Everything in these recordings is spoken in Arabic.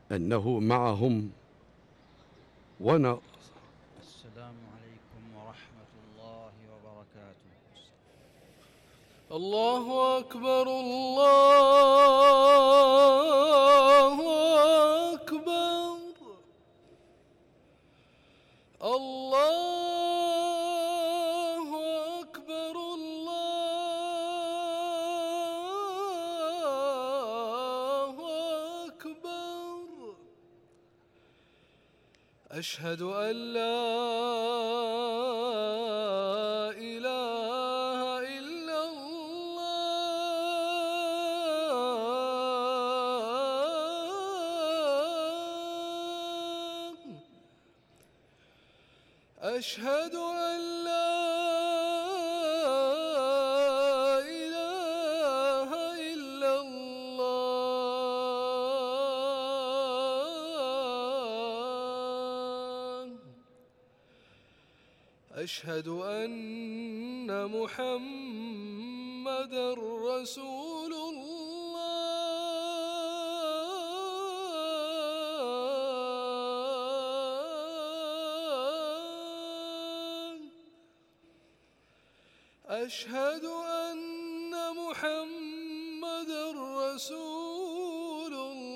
أنه معهم السلام عليكم ورحمة الله وبركاته. الله أكبر الله أكبر الله أكبر الله أكبر. أشهد أن لا إله إلا الله. أشهد أن لا إله إلا الله. أشهد أن محمدًا رسول الله. أشهد أن محمدًا رسول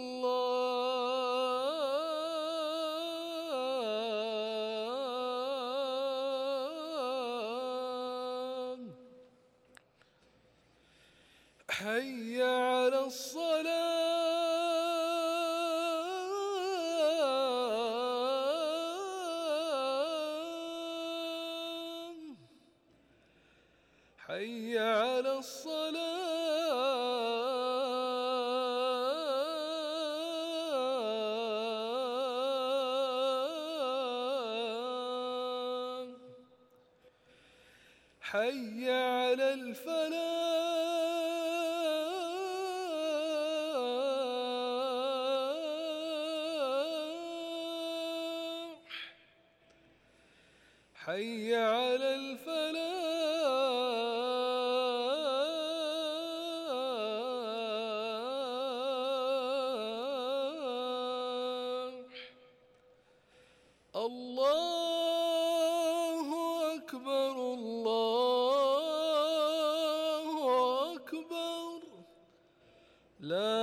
الله. حي على الصلاة. حي على الصلاة. حي على الفلاح. حي على الفلاح. الله أكبر الله أكبر. لا